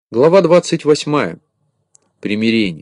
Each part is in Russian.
Глава 28. Примирение.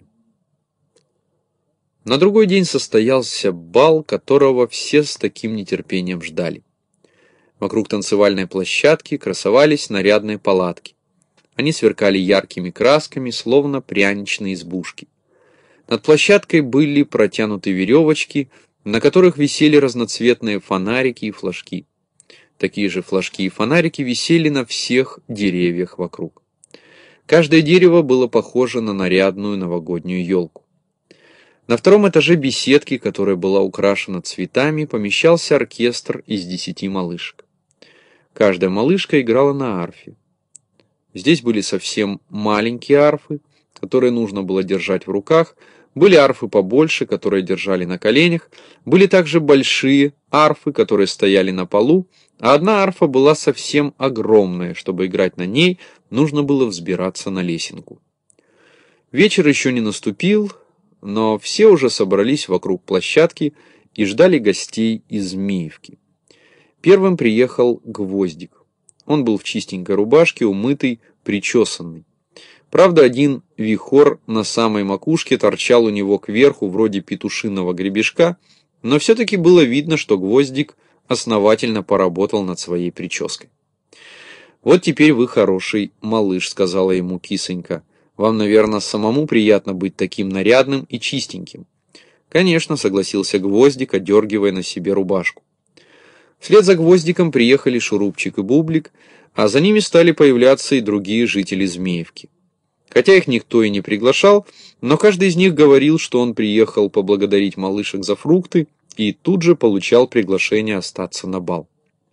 На другой день состоялся бал, которого все с таким нетерпением ждали. Вокруг танцевальной площадки красовались нарядные палатки. Они сверкали яркими красками, словно пряничные избушки. Над площадкой были протянуты веревочки, на которых висели разноцветные фонарики и флажки. Такие же флажки и фонарики висели на всех деревьях вокруг. Каждое дерево было похоже на нарядную новогоднюю елку. На втором этаже беседки, которая была украшена цветами, помещался оркестр из 10 малышек. Каждая малышка играла на арфе. Здесь были совсем маленькие арфы, которые нужно было держать в руках, были арфы побольше, которые держали на коленях, были также большие арфы, которые стояли на полу, а одна арфа была совсем огромная, чтобы играть на ней, нужно было взбираться на лесенку. Вечер еще не наступил, но все уже собрались вокруг площадки и ждали гостей из Змеевки. Первым приехал Гвоздик. Он был в чистенькой рубашке, умытый, причесанный. Правда, один вихор на самой макушке торчал у него кверху, вроде петушиного гребешка, но все-таки было видно, что Гвоздик основательно поработал над своей прической. «Вот теперь вы хороший малыш», — сказала ему кисонька. «Вам, наверное, самому приятно быть таким нарядным и чистеньким». «Конечно», — согласился Гвоздик, одергивая на себе рубашку. Вслед за Гвоздиком приехали Шурупчик и Бублик, а за ними стали появляться и другие жители Змеевки. Хотя их никто и не приглашал, но каждый из них говорил, что он приехал поблагодарить малышек за фрукты и тут же получал приглашение остаться на бал.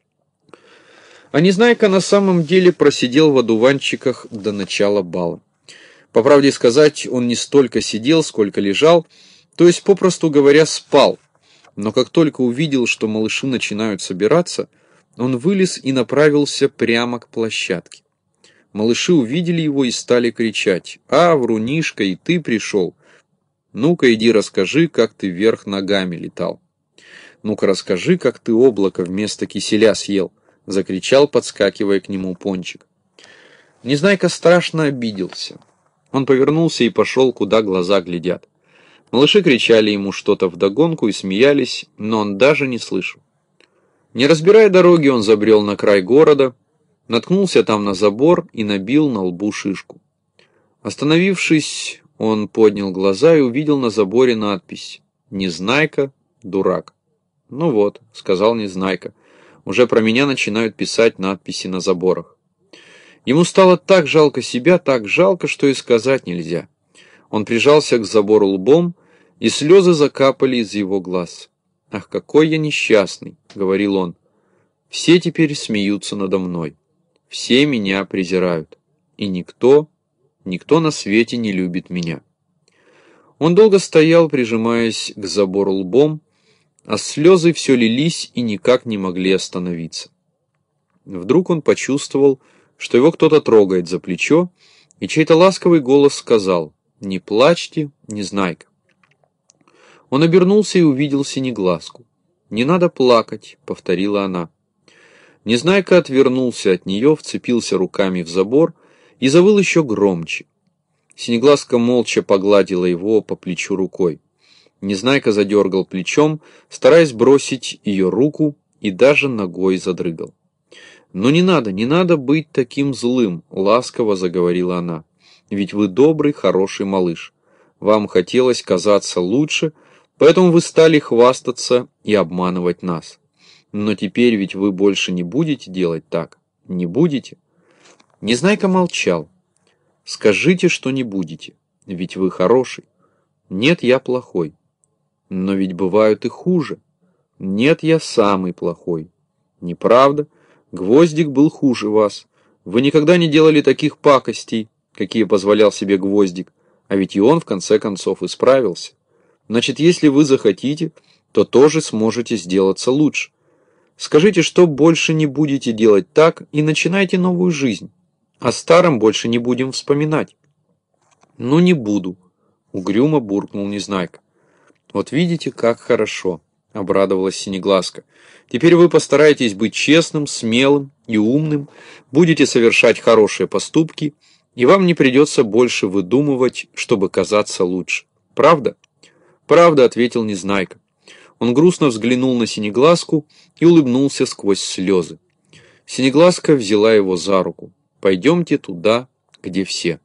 А Незнайка на самом деле просидел в одуванчиках до начала бала. По правде сказать, он не столько сидел, сколько лежал, то есть, попросту говоря, спал. Но как только увидел, что малыши начинают собираться, он вылез и направился прямо к площадке. Малыши увидели его и стали кричать: «А, Врунишка, и ты пришел! Ну-ка, иди расскажи, как ты вверх ногами летал. Ну-ка, расскажи, как ты облако вместо киселя съел!» — закричал, подскакивая к нему Пончик. Незнайка страшно обиделся. Он повернулся и пошел, куда глаза глядят. Малыши кричали ему что-то вдогонку и смеялись, но он даже не слышал. Не разбирая дороги, он забрел на край города, наткнулся там на забор и набил на лбу шишку. Остановившись, он поднял глаза и увидел на заборе надпись: «Незнайка, дурак». «Ну вот», — сказал Незнайка, — «уже про меня начинают писать надписи на заборах». Ему стало так жалко себя, так жалко, что и сказать нельзя. Он прижался к забору лбом, и слезы закапали из его глаз. «Ах, какой я несчастный», — говорил он. «Все теперь смеются надо мной. Все меня презирают. И никто на свете не любит меня». Он долго стоял, прижимаясь к забору лбом, а слезы все лились и никак не могли остановиться. Вдруг он почувствовал, что его кто-то трогает за плечо, и чей-то ласковый голос сказал: «Не плачьте, Незнайка». Он обернулся и увидел Синеглазку. «Не надо плакать», — повторила она. Незнайка отвернулся от нее, вцепился руками в забор и завыл еще громче. Синеглазка молча погладила его по плечу рукой. Незнайка задергал плечом, стараясь бросить ее руку, и даже ногой задрыгал. «Но не надо быть таким злым», — ласково заговорила она. «Ведь вы добрый, хороший малыш. Вам хотелось казаться лучше, поэтому вы стали хвастаться и обманывать нас. Но теперь ведь вы больше не будете делать так, не будете?» Незнайка молчал. «Скажите, что не будете, ведь вы хороший». «Нет, я плохой». «Но ведь бывают и хуже». «Нет, я самый плохой». «Неправда. Гвоздик был хуже вас. Вы никогда не делали таких пакостей, какие позволял себе Гвоздик, а ведь и он в конце концов исправился. Значит, если вы захотите, то тоже сможете сделаться лучше. Скажите, что больше не будете делать так, и начинайте новую жизнь. О старом больше не будем вспоминать». «Ну, не буду», — угрюмо буркнул Незнайка. «Вот видите, как хорошо», — обрадовалась Синеглазка. «Теперь вы постараетесь быть честным, смелым и умным, будете совершать хорошие поступки, и вам не придется больше выдумывать, чтобы казаться лучше. Правда? Правда, ответил Незнайка. Он грустно взглянул на Синеглазку и улыбнулся сквозь слезы. Синеглазка взяла его за руку. Пойдемте туда, где все.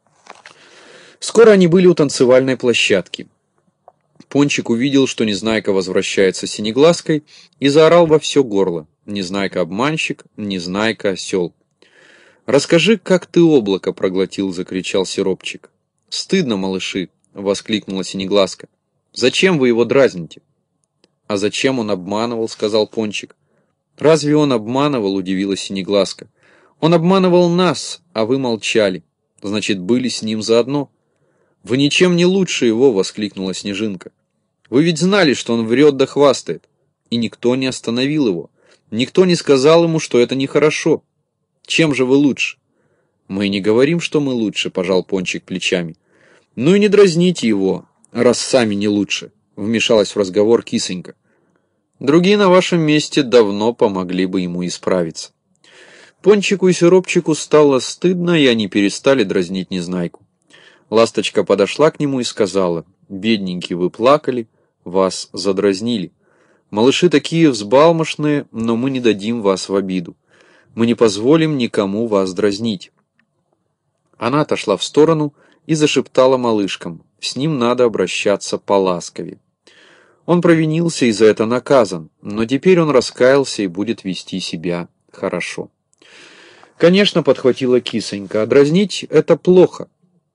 Скоро они были у танцевальной площадки. Пончик увидел, что Незнайка возвращается с Синеглазкой, и заорал во все горло: «Незнайка обманщик, Незнайка осел». «Расскажи, как ты облако проглотил», — закричал Сиропчик. «Стыдно, малыши», — воскликнула Синеглазка. «Зачем вы его дразните?» «А зачем он обманывал?» — сказал Пончик. «Разве он обманывал?» — удивилась Синеглазка. «Он обманывал нас, а вы молчали. Значит, были с ним заодно». «Вы ничем не лучше его!» — воскликнула Снежинка. «Вы ведь знали, что он врет да хвастает. И никто не остановил его. Никто не сказал ему, что это нехорошо. Чем же вы лучше?» «Мы не говорим, что мы лучше», — пожал Пончик плечами. «Ну и не дразните его, раз сами не лучше», — вмешалась в разговор Кисонька. «Другие на вашем месте давно помогли бы ему исправиться». Пончику и Сиропчику стало стыдно, и они перестали дразнить Незнайку. Ласточка подошла к нему и сказала: «Бедненький, вы плакали, вас задразнили. Малыши такие взбалмошные, но мы не дадим вас в обиду. Мы не позволим никому вас дразнить». Она отошла в сторону и зашептала малышкам: «С ним надо обращаться поласковее. Он провинился и за это наказан, но теперь он раскаялся и будет вести себя хорошо». «Конечно, — подхватила Кисонька, — а дразнить — это плохо.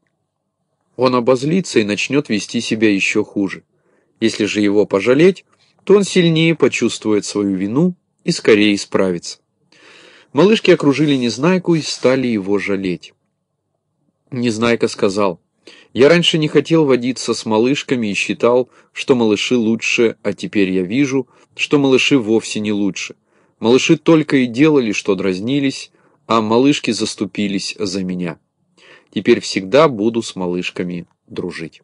Он обозлится и начнет вести себя еще хуже. Если же его пожалеть, то он сильнее почувствует свою вину и скорее исправится». Малышки окружили Незнайку и стали его жалеть. Незнайка сказал: «Я раньше не хотел водиться с малышками и считал, что малыши лучше, а теперь я вижу, что малыши вовсе не лучше. Малыши только и делали, что дразнились, а малышки заступились за меня. Теперь всегда буду с малышками дружить».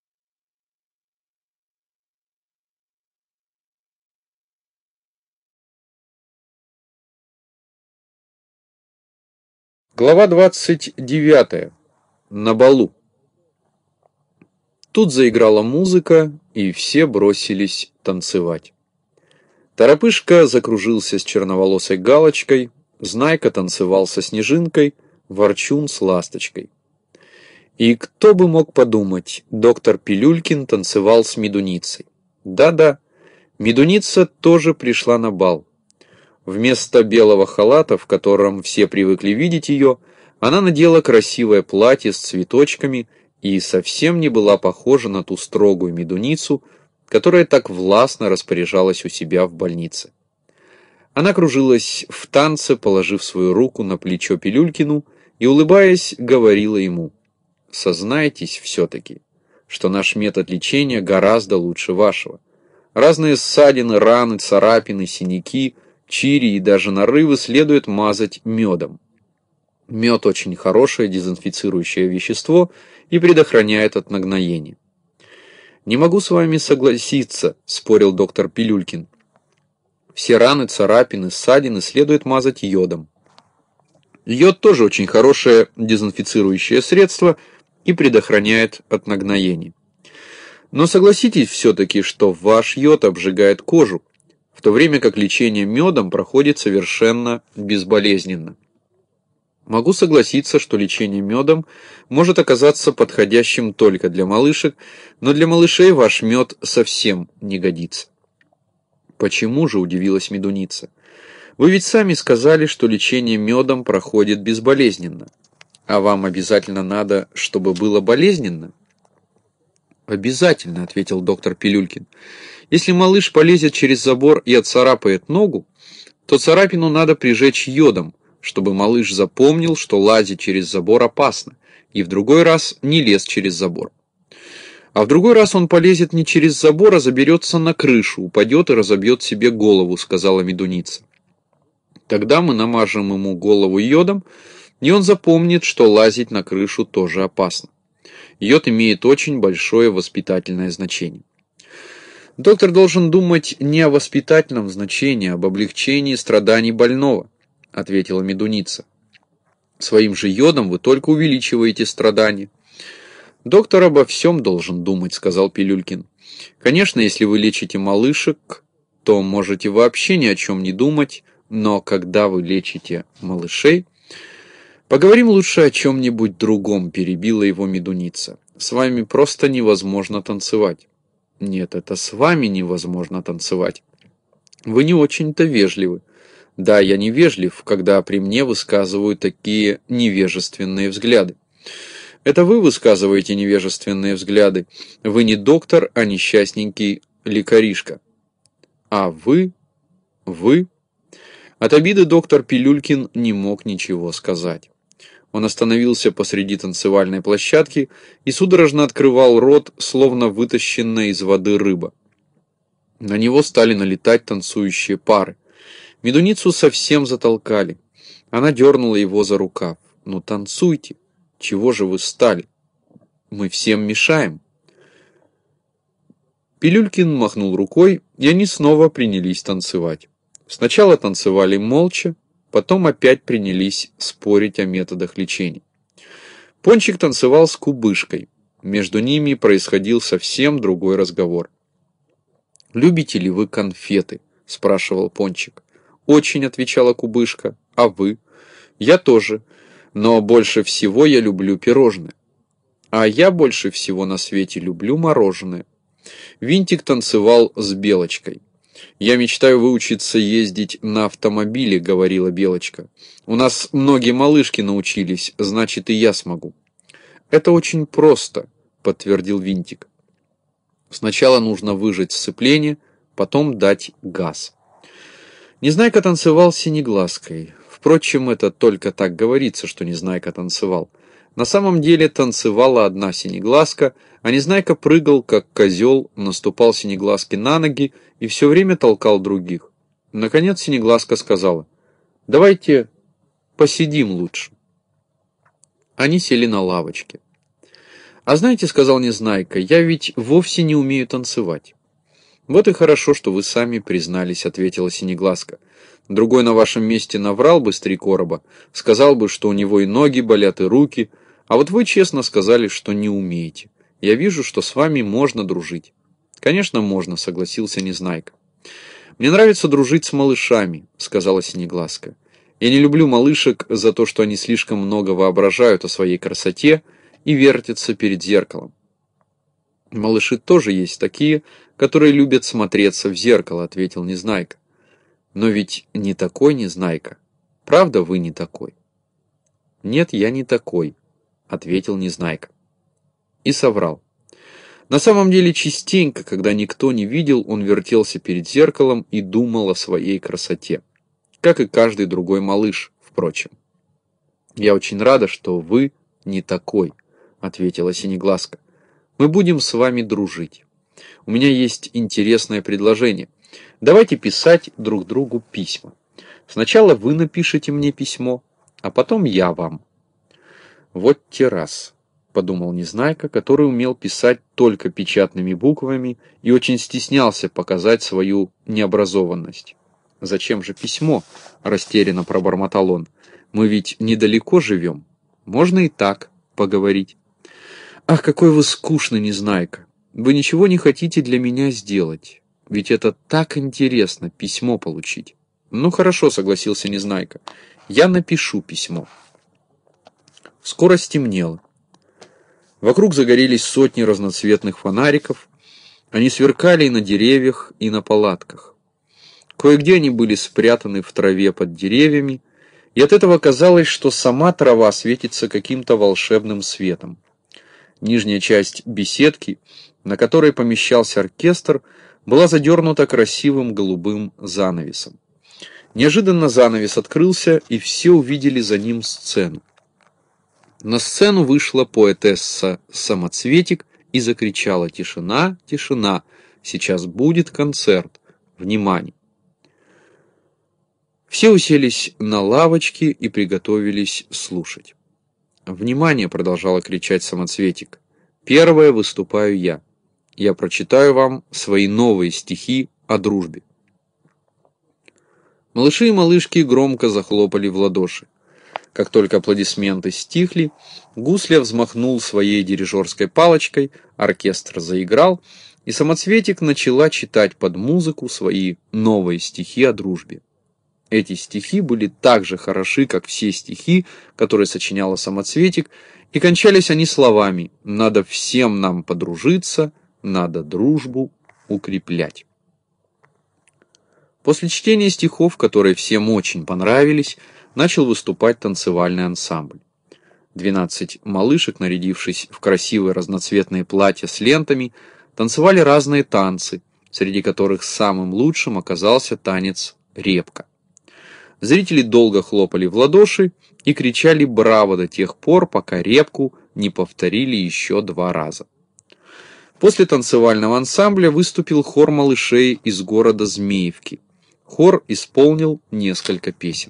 Глава 29. На балу. Тут заиграла музыка, и все бросились танцевать. Торопышка закружился с черноволосой Галочкой, Знайка танцевал со Снежинкой, Ворчун с Ласточкой. И кто бы мог подумать, доктор Пилюлькин танцевал с Медуницей. Да-да, Медуница тоже пришла на бал. Вместо белого халата, в котором все привыкли видеть ее, она надела красивое платье с цветочками и совсем не была похожа на ту строгую Медуницу, которая так властно распоряжалась у себя в больнице. Она кружилась в танце, положив свою руку на плечо Пилюлькину и, улыбаясь, говорила ему: «Сознайтесь все-таки, что наш метод лечения гораздо лучше вашего. Разные ссадины, раны, царапины, синяки, чири и даже нарывы следует мазать медом. Мед очень хорошее дезинфицирующее вещество и предохраняет от нагноения». «Не могу с вами согласиться», — спорил доктор Пилюлькин. «Все раны, царапины, ссадины следует мазать йодом. Йод тоже очень хорошее дезинфицирующее средство и предохраняет от нагноения. Но согласитесь все-таки, что ваш йод обжигает кожу, в то время как лечение медом проходит совершенно безболезненно». «Могу согласиться, что лечение медом может оказаться подходящим только для малышек, но для малышей ваш мед совсем не годится». «Почему же?» – удивилась Медуница. «Вы ведь сами сказали, что лечение медом проходит безболезненно. А вам обязательно надо, чтобы было болезненно?» «Обязательно», – ответил доктор Пилюлькин. «Если малыш полезет через забор и отцарапает ногу, то царапину надо прижечь йодом, чтобы малыш запомнил, что лазить через забор опасно, и в другой раз не лез через забор. А в другой раз он полезет не через забор, а заберется на крышу, упадет и разобьет себе голову», — сказала Медуница. «Тогда мы намажем ему голову йодом, и он запомнит, что лазить на крышу тоже опасно. Йод имеет очень большое воспитательное значение». «Доктор должен думать не о воспитательном значении, а об облегчении страданий больного», — ответила Медуница. Своим же йодом вы только увеличиваете страдания. «Доктор обо всем должен думать», — сказал Пилюлькин. «Конечно, если вы лечите малышек, то можете вообще ни о чем не думать, но когда вы лечите малышей...» «Поговорим лучше о чем-нибудь другом», — перебила его медуница. «С вами просто невозможно танцевать». «Нет, это с вами невозможно танцевать. Вы не очень-то вежливы». «Да, я невежлив, когда при мне высказывают такие невежественные взгляды». «Это вы высказываете невежественные взгляды. Вы не доктор, а несчастненький лекаришка». «А вы? Вы?» От обиды доктор Пилюлькин не мог ничего сказать. Он остановился посреди танцевальной площадки и судорожно открывал рот, словно вытащенная из воды рыба. На него стали налетать танцующие пары. Медуницу совсем затолкали. Она дернула его за рукав. «Ну танцуйте! Чего же вы стали? Мы всем мешаем!» Пилюлькин махнул рукой, и они снова принялись танцевать. Сначала танцевали молча, потом опять принялись спорить о методах лечения. Пончик танцевал с Кубышкой. Между ними происходил совсем другой разговор. «Любите ли вы конфеты?» – спрашивал Пончик. «Очень», – отвечала Кубышка. «А вы?» «Я тоже, но больше всего я люблю пирожные». «А я больше всего на свете люблю мороженое». Винтик танцевал с Белочкой. «Я мечтаю выучиться ездить на автомобиле», — говорила Белочка. «У нас многие малышки научились, значит, и я смогу». «Это очень просто», — подтвердил Винтик. «Сначала нужно выжать сцепление, потом дать газ». Незнайка танцевал с Синеглазкой. Впрочем, это только так говорится, что Незнайка танцевал. На самом деле танцевала одна Синеглазка, а Незнайка прыгал, как козел, наступал Синеглазке на ноги и все время толкал других. Наконец Синеглазка сказала: «Давайте посидим лучше». Они сели на лавочке. «А знаете, — сказал Незнайка, — я ведь вовсе не умею танцевать». «Вот и хорошо, что вы сами признались, — ответила Синеглазка. Другой на вашем месте наврал бы с 3 короба, сказал бы, что у него и ноги болят, и руки, а вот вы честно сказали, что не умеете. Я вижу, что с вами можно дружить». «Конечно, можно, — согласился Незнайка. «Мне нравится дружить с малышами, — сказала Синеглазка. Я не люблю малышек за то, что они слишком много воображают о своей красоте и вертятся перед зеркалом». «Малыши тоже есть такие, которые любят смотреться в зеркало, — ответил Незнайка. «Но ведь не такой Незнайка. Правда, вы не такой?» «Нет, я не такой, — ответил Незнайка». И соврал. На самом деле, частенько, когда никто не видел, он вертелся перед зеркалом и думал о своей красоте. Как и каждый другой малыш, впрочем. «Я очень рада, что вы не такой, — ответила Синеглазка. Мы будем с вами дружить. У меня есть интересное предложение. Давайте писать друг другу письма. Сначала вы напишите мне письмо, а потом я вам». «Вот те раз», — подумал Незнайка, который умел писать только печатными буквами и очень стеснялся показать свою необразованность. «Зачем же письмо?» — растерянно пробормотал он. «Мы ведь недалеко живем. Можно и так поговорить». «Ах, какой вы скучный, Незнайка! Вы ничего не хотите для меня сделать. Ведь это так интересно, письмо получить». «Ну хорошо, — согласился Незнайка, — я напишу письмо». Скоро стемнело. Вокруг загорелись сотни разноцветных фонариков. Они сверкали и на деревьях, и на палатках. Кое-где они были спрятаны в траве под деревьями, и от этого казалось, что сама трава светится каким-то волшебным светом. Нижняя часть беседки, на которой помещался оркестр, была задернута красивым голубым занавесом. Неожиданно занавес открылся, и все увидели за ним сцену. На сцену вышла поэтесса Самоцветик и закричала: «Тишина, тишина! Сейчас будет концерт! Внимание!» Все уселись на лавочке и приготовились слушать. «Внимание!» — продолжала кричать Самоцветик. «Первая выступаю я. Я прочитаю вам свои новые стихи о дружбе». Малыши и малышки громко захлопали в ладоши. Как только аплодисменты стихли, Гусля взмахнул своей дирижерской палочкой, оркестр заиграл, и Самоцветик начала читать под музыку свои новые стихи о дружбе. Эти стихи были так же хороши, как все стихи, которые сочиняла Самоцветик, и кончались они словами «надо всем нам подружиться, надо дружбу укреплять». После чтения стихов, которые всем очень понравились, начал выступать танцевальный ансамбль. 12 малышек, нарядившись в красивые разноцветные платья с лентами, танцевали разные танцы, среди которых самым лучшим оказался танец «Репка». Зрители долго хлопали в ладоши и кричали «Браво!» до тех пор, пока «Репку» не повторили еще 2 раза. После танцевального ансамбля выступил хор малышей из города Змеевки. Хор исполнил несколько песен.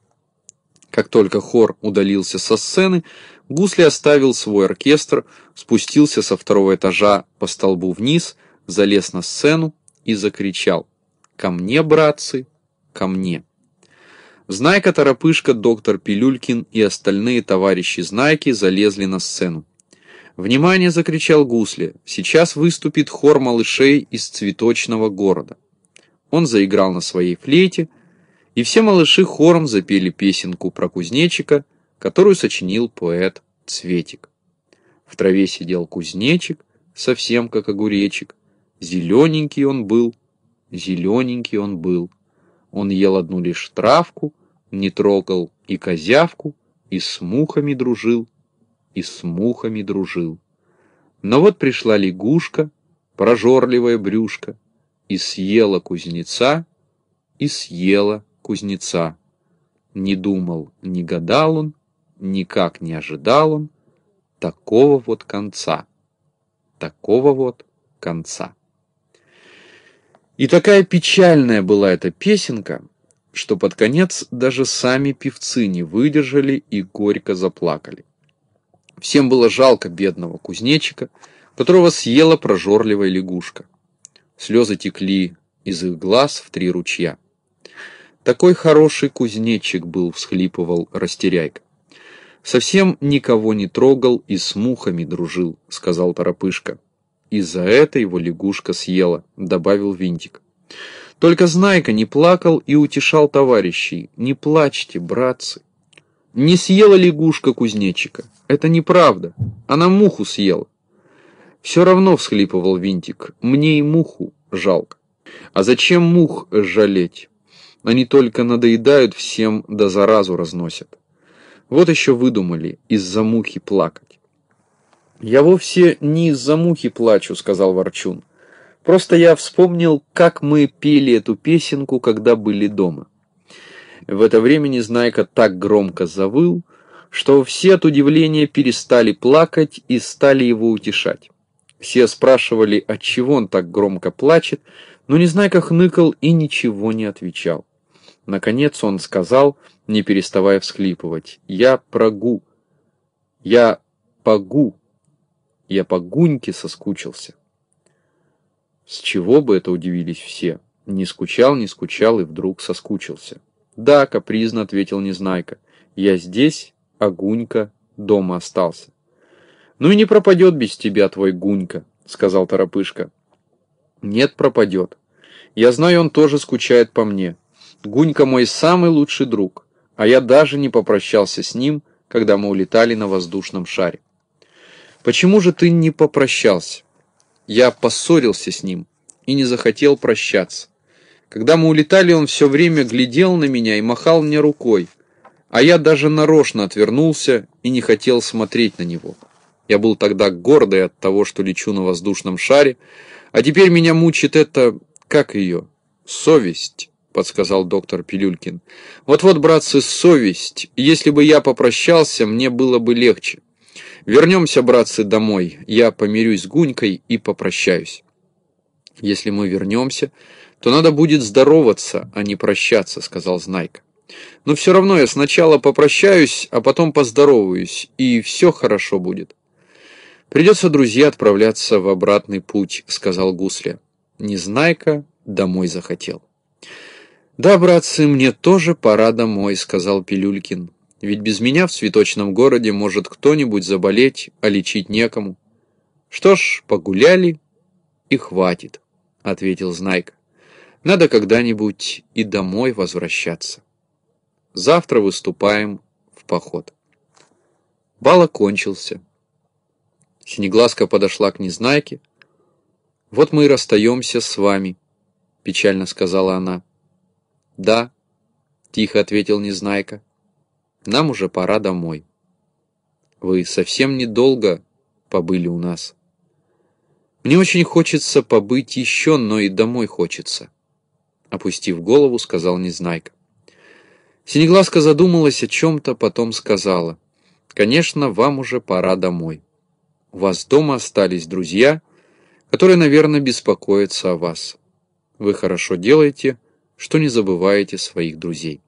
Как только хор удалился со сцены, Гусли оставил свой оркестр, спустился со 2-го этажа по столбу вниз, залез на сцену и закричал: «Ко мне, братцы, ко мне!» Знайка, Торопышка, доктор Пилюлькин и остальные товарищи Знайки залезли на сцену. «Внимание!» — закричал Гусли. «Сейчас выступит хор малышей из цветочного города». Он заиграл на своей флейте, и все малыши хором запели песенку про кузнечика, которую сочинил поэт Цветик. В траве сидел кузнечик, совсем как огуречик. Зелененький он был, зелененький он был. Он ел одну лишь травку, не трогал и козявку, и с мухами дружил, и с мухами дружил. Но вот пришла лягушка, прожорливая брюшка, и съела кузнеца, и съела кузнеца. Не думал, не гадал он, никак не ожидал он такого вот конца, такого вот конца. И такая печальная была эта песенка, что под конец даже сами певцы не выдержали и горько заплакали. Всем было жалко бедного кузнечика, которого съела прожорливая лягушка. Слезы текли из их глаз в 3 ручья. «Такой хороший кузнечик был», — всхлипывал Растеряйка. «Совсем никого не трогал и с мухами дружил», — сказал Торопышка. «И за это его лягушка съела», — добавил Винтик. Только Знайка не плакал и утешал товарищей: «Не плачьте, братцы. Не съела лягушка кузнечика. Это неправда. Она муху съела». «Все равно», — всхлипывал Винтик, — «мне и муху жалко». «А зачем мух жалеть? Они только надоедают всем да заразу разносят. Вот еще выдумали из-за мухи плакать». «Я вовсе не из-за мухи плачу», — сказал Ворчун. «Просто я вспомнил, как мы пели эту песенку, когда были дома». В это время Незнайка так громко завыл, что все от удивления перестали плакать и стали его утешать. Все спрашивали, отчего он так громко плачет, но Незнайка хныкал и ничего не отвечал. Наконец он сказал, не переставая всхлипывать: «Я прогу, я погу, я по Гуньке соскучился». «С чего бы это?» — удивились все. Не скучал и вдруг соскучился. «Да», — капризно ответил Незнайка, — «я здесь, а Гунька дома остался». «Ну и не пропадет без тебя твой Гунька», — сказал Торопышка. «Нет, пропадет. Я знаю, он тоже скучает по мне. Гунька мой самый лучший друг, а я даже не попрощался с ним, когда мы улетали на воздушном шаре». «Почему же ты не попрощался?» «Я поссорился с ним и не захотел прощаться. Когда мы улетали, он все время глядел на меня и махал мне рукой, а я даже нарочно отвернулся и не хотел смотреть на него. Я был тогда гордый от того, что лечу на воздушном шаре, а теперь меня мучит это, как ее, совесть», — подсказал доктор Пилюлькин. «Вот-вот, братцы, совесть. Если бы я попрощался, мне было бы легче. Вернемся, братцы, домой. Я помирюсь с Гунькой и попрощаюсь». «Если мы вернемся, то надо будет здороваться, а не прощаться», — сказал Знайка. «Но все равно я сначала попрощаюсь, а потом поздороваюсь, и все хорошо будет». «Придется, друзья, отправляться в обратный путь», — сказал Гусля. Незнайка домой захотел. «Да, братцы, мне тоже пора домой», — сказал Пилюлькин. Ведь без меня в цветочном городе может кто-нибудь заболеть, а лечить некому. Что ж, погуляли и хватит, ответил Знайка. Надо когда-нибудь и домой возвращаться. Завтра выступаем в поход. Бал окончился. Синеглазка подошла к Незнайке. «Вот мы и расстаемся с вами», — печально сказала она. «Да», — тихо ответил Незнайка, — «нам уже пора домой. Вы совсем недолго побыли у нас. Мне очень хочется побыть еще, но и домой хочется», — опустив голову, сказал Незнайка. Синеглазка задумалась о чем-то, потом сказала: «Конечно, вам уже пора домой. У вас дома остались друзья, которые, наверное, беспокоятся о вас. Вы хорошо делаете, что не забываете своих друзей».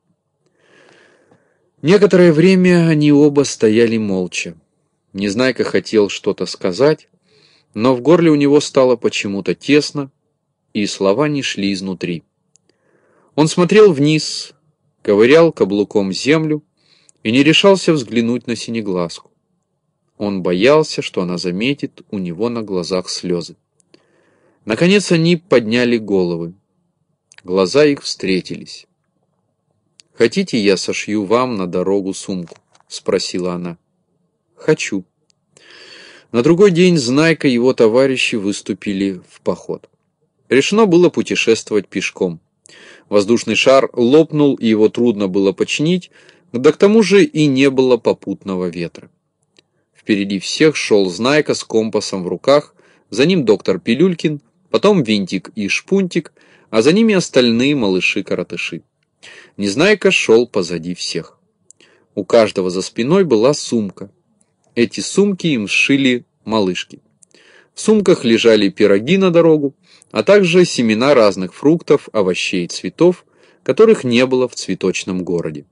Некоторое время они оба стояли молча. Незнайка хотел что-то сказать, но в горле у него стало почему-то тесно, и слова не шли изнутри. Он смотрел вниз, ковырял каблуком землю и не решался взглянуть на Синеглазку. Он боялся, что она заметит у него на глазах слезы. Наконец они подняли головы. Глаза их встретились. «Хотите, я сошью вам на дорогу сумку?» — спросила она. «Хочу». На другой день Знайка и его товарищи выступили в поход. Решено было путешествовать пешком. Воздушный шар лопнул, и его трудно было починить, да к тому же и не было попутного ветра. Впереди всех шел Знайка с компасом в руках, за ним доктор Пилюлькин, потом Винтик и Шпунтик, а за ними остальные малыши-коротыши. Незнайка шел позади всех. У каждого за спиной была сумка. Эти сумки им сшили малышки. В сумках лежали пироги на дорогу, а также семена разных фруктов, овощей и цветов, которых не было в цветочном городе.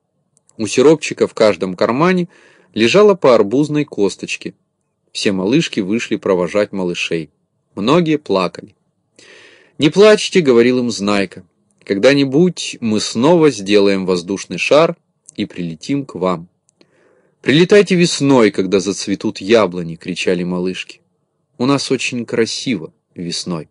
У сиропчика в каждом кармане лежала по арбузной косточке. Все малышки вышли провожать малышей. Многие плакали. «Не плачьте», — говорил им Знайка. «Когда-нибудь мы снова сделаем воздушный шар и прилетим к вам». «Прилетайте весной, когда зацветут яблони», — кричали малышки. «У нас очень красиво весной».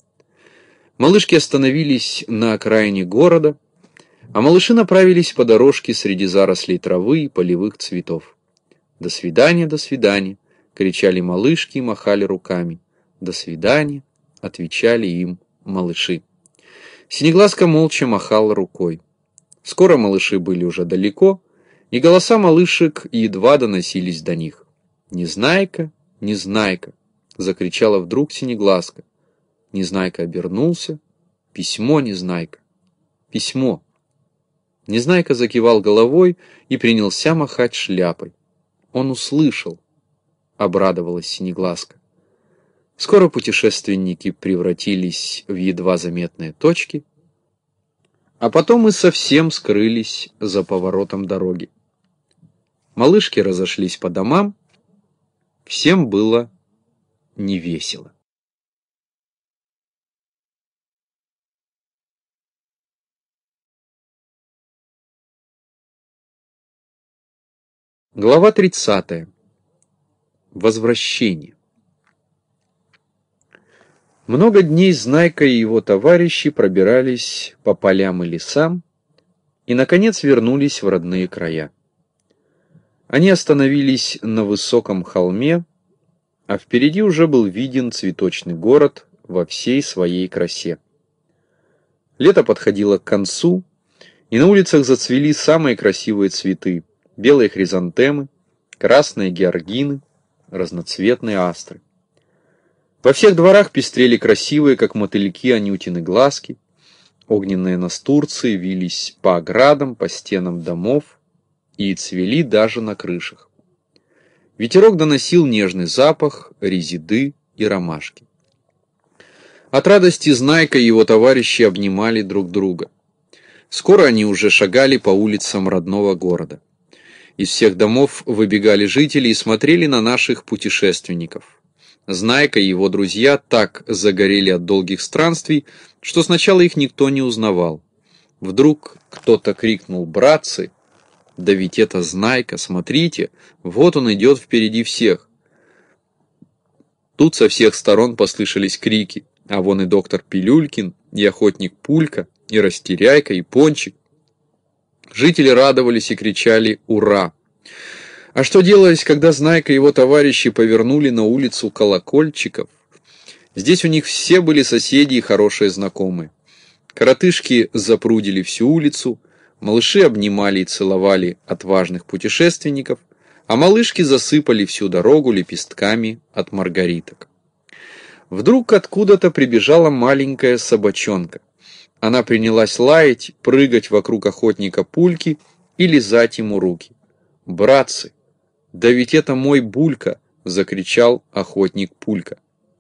Малышки остановились на окраине города, а малыши направились по дорожке среди зарослей травы и полевых цветов. «До свидания», — кричали малышки и махали руками. «До свидания», — отвечали им малыши. Синеглазка молча махала рукой. Скоро малыши были уже далеко, и голоса малышек едва доносились до них. «Незнайка, Незнайка!» — закричала вдруг Синеглазка. Незнайка обернулся. «Письмо, Незнайка! Письмо!» Незнайка закивал головой и принялся махать шляпой. «Он услышал!» — обрадовалась Синеглазка. Скоро путешественники превратились в едва заметные точки, а потом и совсем скрылись за поворотом дороги. Малышки разошлись по домам, всем было невесело. Глава 30. Возвращение. Много дней Знайка и его товарищи пробирались по полям и лесам и, наконец, вернулись в родные края. Они остановились на высоком холме, а впереди уже был виден цветочный город во всей своей красе. Лето подходило к концу, и на улицах зацвели самые красивые цветы: белые хризантемы, красные георгины, разноцветные астры. Во всех дворах пестрели красивые, как мотыльки, анютины глазки, огненные настурции вились по оградам, по стенам домов и цвели даже на крышах. Ветерок доносил нежный запах резиды и ромашки. От радости Знайка и его товарищи обнимали друг друга. Скоро они уже шагали по улицам родного города. Из всех домов выбегали жители и смотрели на наших путешественников. Знайка и его друзья так загорели от долгих странствий, что сначала их никто не узнавал. Вдруг кто-то крикнул: «Братцы, Да ведь это Знайка, смотрите, вот он идет впереди всех. Тут со всех сторон послышались крики, а вон и доктор Пилюлькин, и охотник Пулька, и Растеряйка, и Пончик. Жители радовались и кричали «Ура!». А что делалось, когда Знайка и его товарищи повернули на улицу Колокольчиков? Здесь у них все были соседи и хорошие знакомые. Коротышки запрудили всю улицу, малыши обнимали и целовали отважных путешественников, а малышки засыпали всю дорогу лепестками от маргариток. Вдруг откуда-то прибежала маленькая собачонка. Она принялась лаять, прыгать вокруг охотника Пульки и лизать ему руки. «Братцы, да ведь это мой Булька!» — закричал охотник Пулька.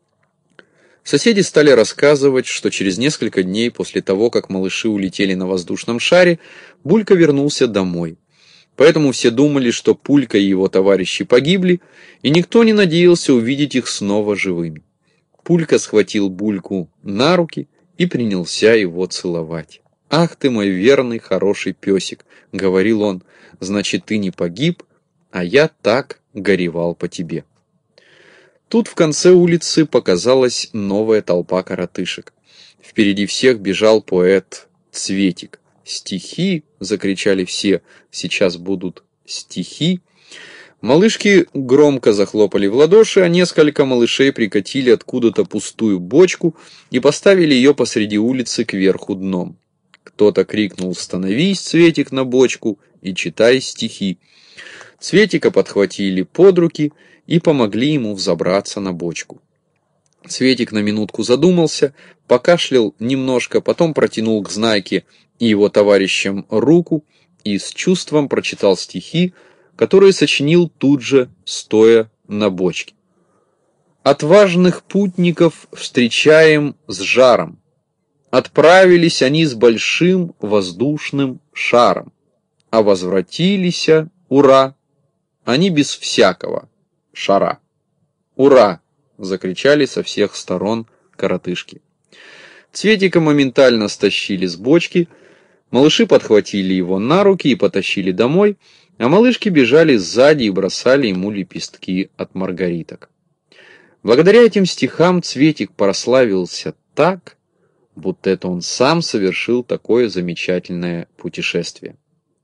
Соседи стали рассказывать, что через несколько дней после того, как малыши улетели на воздушном шаре, Булька вернулся домой. Поэтому все думали, что Пулька и его товарищи погибли, и никто не надеялся увидеть их снова живыми. Пулька схватил Бульку на руки и принялся его целовать. «Ах ты мой верный, хороший песик», — говорил он, — «значит, ты не погиб, а я так горевал по тебе». Тут в конце улицы показалась новая толпа коротышек. Впереди всех бежал поэт Цветик. «Стихи!» — закричали все. «Сейчас будут стихи!» Малышки громко захлопали в ладоши, а несколько малышей прикатили откуда-то пустую бочку и поставили ее посреди улицы кверху дном. Кто-то крикнул «Становись, Цветик, на бочку и читай стихи!» Цветика подхватили под руки и помогли ему взобраться на бочку. Цветик на минутку задумался, покашлял немножко, потом протянул к Знайке и его товарищам руку и с чувством прочитал стихи, которые сочинил тут же, стоя на бочке. «Отважных путников встречаем с жаром. Отправились они с большим воздушным шаром, а возвратились, ура, они без всякого шара. Ура!» — закричали со всех сторон коротышки. Цветика моментально стащили с бочки, малыши подхватили его на руки и потащили домой, а малышки бежали сзади и бросали ему лепестки от маргариток. Благодаря этим стихам Цветик прославился так, будто это он сам совершил такое замечательное путешествие.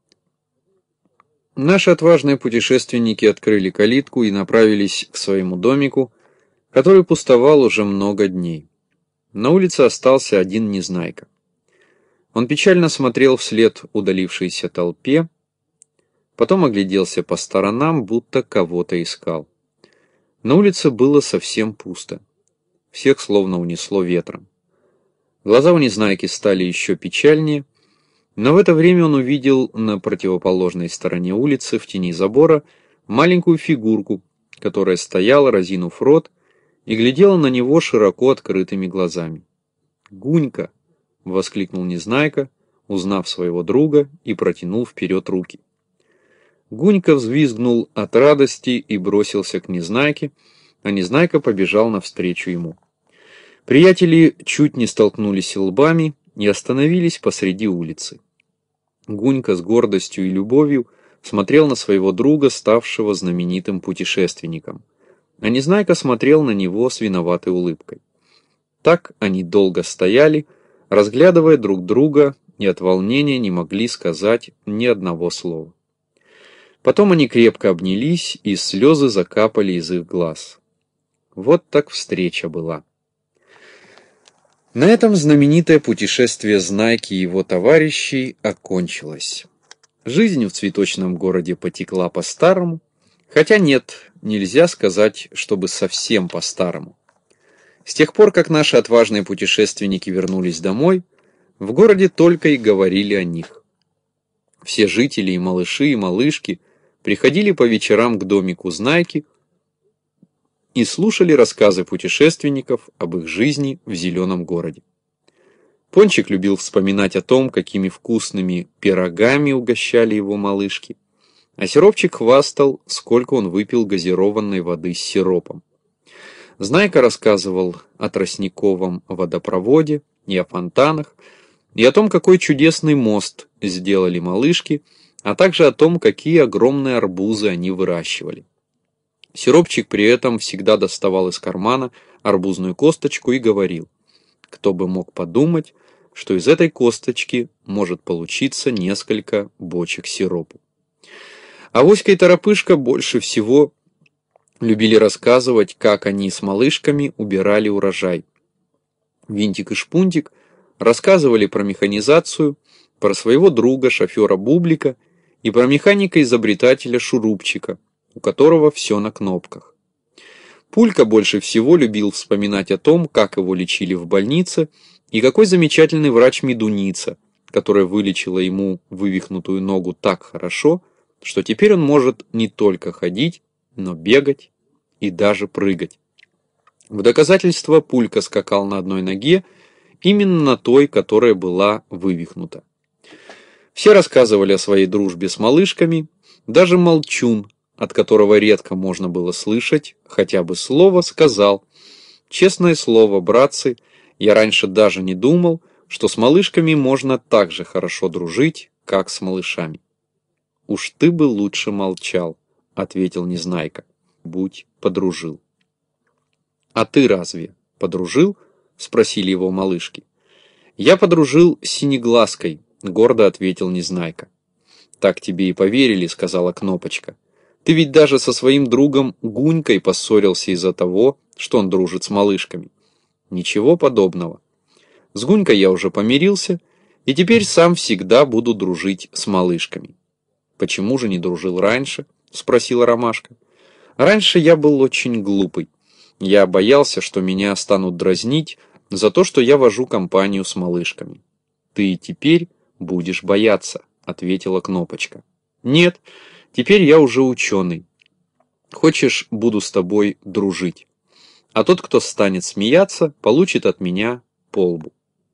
Наши отважные путешественники открыли калитку и направились к своему домику, который пустовал уже много дней. На улице остался один Незнайка. Он печально смотрел вслед удалившейся толпе, потом огляделся по сторонам, будто кого-то искал. На улице было совсем пусто. Всех словно унесло ветром. Глаза у Незнайки стали еще печальнее, но в это время он увидел на противоположной стороне улицы, в тени забора, маленькую фигурку, которая стояла, разинув рот, и глядела на него широко открытыми глазами. «Гунька!» — воскликнул Незнайка, узнав своего друга, и протянул вперед руки. Гунька взвизгнул от радости и бросился к Незнайке, а Незнайка побежал навстречу ему. Приятели чуть не столкнулись лбами и остановились посреди улицы. Гунька с гордостью и любовью смотрел на своего друга, ставшего знаменитым путешественником, а Незнайка смотрел на него с виноватой улыбкой. Так они долго стояли, разглядывая друг друга, и от волнения не могли сказать ни одного слова. Потом они крепко обнялись, и слезы закапали из их глаз. Вот так встреча была. На этом знаменитое путешествие Знайки и его товарищей окончилось. Жизнь в цветочном городе потекла по-старому, хотя нет, нельзя сказать, чтобы совсем по-старому. С тех пор, как наши отважные путешественники вернулись домой, в городе только и говорили о них. Все жители, и малыши, и малышки, приходили по вечерам к домику Знайки и слушали рассказы путешественников об их жизни в зеленом городе. Пончик любил вспоминать о том, какими вкусными пирогами угощали его малышки, а Сиропчик хвастал, сколько он выпил газированной воды с сиропом. Знайка рассказывал о тростниковом водопроводе и о фонтанах, и о том, какой чудесный мост сделали малышки, а также о том, какие огромные арбузы они выращивали. Сиропчик при этом всегда доставал из кармана арбузную косточку и говорил: кто бы мог подумать, что из этой косточки может получиться несколько бочек сиропу. Авоська и Торопышка больше всего любили рассказывать, как они с малышками убирали урожай. Винтик и Шпунтик рассказывали про механизацию, про своего друга, шофера Бублика, и про механика-изобретателя Шурупчика, у которого все на кнопках. Пулька больше всего любил вспоминать о том, как его лечили в больнице, и какой замечательный врач Медуница, которая вылечила ему вывихнутую ногу так хорошо, что теперь он может не только ходить, но бегать и даже прыгать. В доказательство Пулька скакал на одной ноге, именно на той, которая была вывихнута. Все рассказывали о своей дружбе с малышками, даже Молчун, от которого редко можно было слышать хотя бы слово, сказал: «Честное слово, братцы, я раньше даже не думал, что с малышками можно так же хорошо дружить, как с малышами». «Уж ты бы лучше молчал», — ответил Незнайка, — «будь подружил». «А ты разве подружил?» — спросили его малышки. «Я подружил с Синеглазкой», — гордо ответил Незнайка. «Так тебе и поверили», — сказала Кнопочка. «Ты ведь даже со своим другом Гунькой поссорился из-за того, что он дружит с малышками». «Ничего подобного. С Гунькой я уже помирился, и теперь сам всегда буду дружить с малышками». «Почему же не дружил раньше?» — спросила Ромашка. «Раньше я был очень глупый. Я боялся, что меня станут дразнить за то, что я вожу компанию с малышками». «Ты и теперь будешь бояться», — ответила Кнопочка. «Нет, теперь я уже ученый. Хочешь, буду с тобой дружить. А тот, кто станет смеяться, получит от меня по лбу».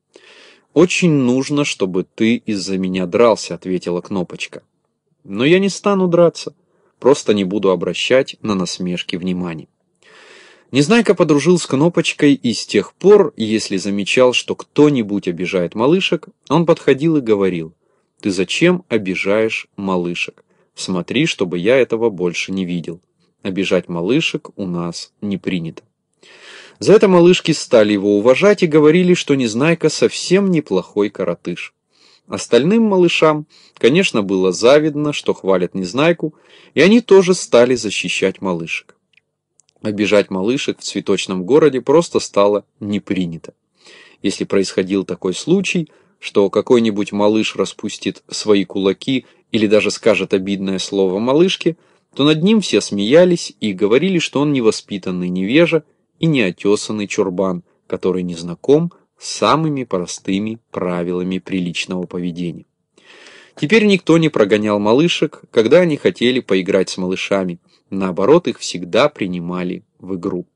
«Очень нужно, чтобы ты из-за меня дрался», — ответила Кнопочка. «Но я не стану драться, просто не буду обращать на насмешки внимания». Незнайка подружил с Кнопочкой, и с тех пор, если замечал, что кто-нибудь обижает малышек, он подходил и говорил: «Ты зачем обижаешь малышек? Смотри, чтобы я этого больше не видел. Обижать малышек у нас не принято». За это малышки стали его уважать и говорили, что Незнайка совсем неплохой коротыш. Остальным малышам, конечно, было завидно, что хвалят Незнайку, и они тоже стали защищать малышек. Обижать малышек в цветочном городе просто стало не принято. Если происходил такой случай, что какой-нибудь малыш распустит свои кулаки или даже скажет обидное слово малышке, то над ним все смеялись и говорили, что он невоспитанный невежа и неотесанный чурбан, который не знаком с самыми простыми правилами приличного поведения. Теперь никто не прогонял малышек, когда они хотели поиграть с малышами, наоборот, их всегда принимали в игру.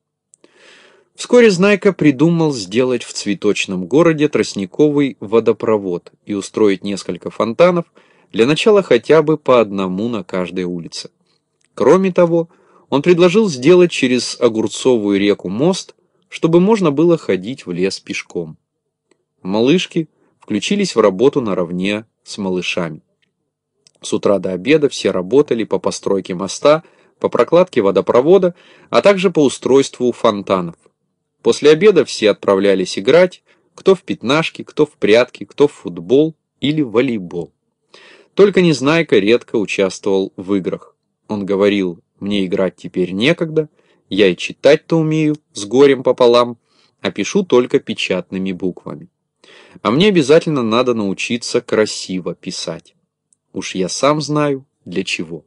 Вскоре Знайка придумал сделать в цветочном городе тростниковый водопровод и устроить несколько фонтанов, для начала хотя бы по одному на каждой улице. Кроме того, он предложил сделать через Огурцовую реку мост, чтобы можно было ходить в лес пешком. Малышки включились в работу наравне с малышами. С утра до обеда все работали по постройке моста, по прокладке водопровода, а также по устройству фонтанов. После обеда все отправлялись играть, кто в пятнашки, кто в прятки, кто в футбол или в волейбол. Только Незнайка редко участвовал в играх. Он говорил: «Мне играть теперь некогда, я и читать-то умею с горем пополам, а пишу только печатными буквами. А мне обязательно надо научиться красиво писать. Уж я сам знаю, для чего».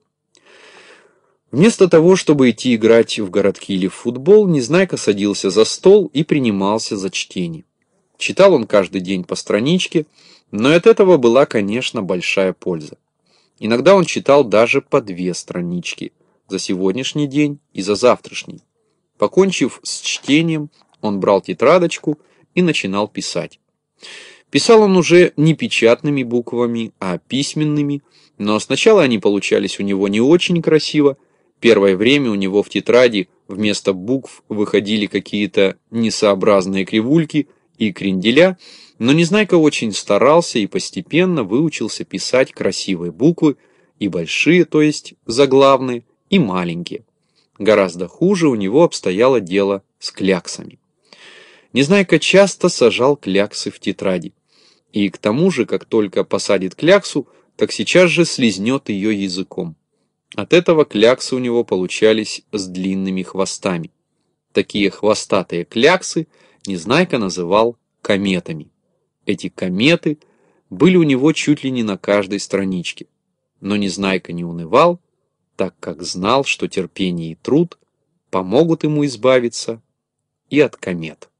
Вместо того, чтобы идти играть в городки или в футбол, Незнайка садился за стол и принимался за чтение. Читал он каждый день по страничке, но от этого была, конечно, большая польза. Иногда он читал даже по 2 странички, за сегодняшний день и за завтрашний. Покончив с чтением, он брал тетрадочку и начинал писать. Писал он уже не печатными буквами, а письменными, но сначала они получались у него не очень красиво. Первое время у него в тетради вместо букв выходили какие-то несообразные кривульки и кренделя, но Незнайка очень старался и постепенно выучился писать красивые буквы, и большие, то есть заглавные, и маленькие. Гораздо хуже у него обстояло дело с кляксами. Незнайка часто сажал кляксы в тетради. И к тому же, как только посадит кляксу, так сейчас же слизнет ее языком. От этого кляксы у него получались с длинными хвостами. Такие хвостатые кляксы Незнайка называл кометами. Эти кометы были у него чуть ли не на каждой страничке. Но Незнайка не унывал, так как знал, что терпение и труд помогут ему избавиться и от комет.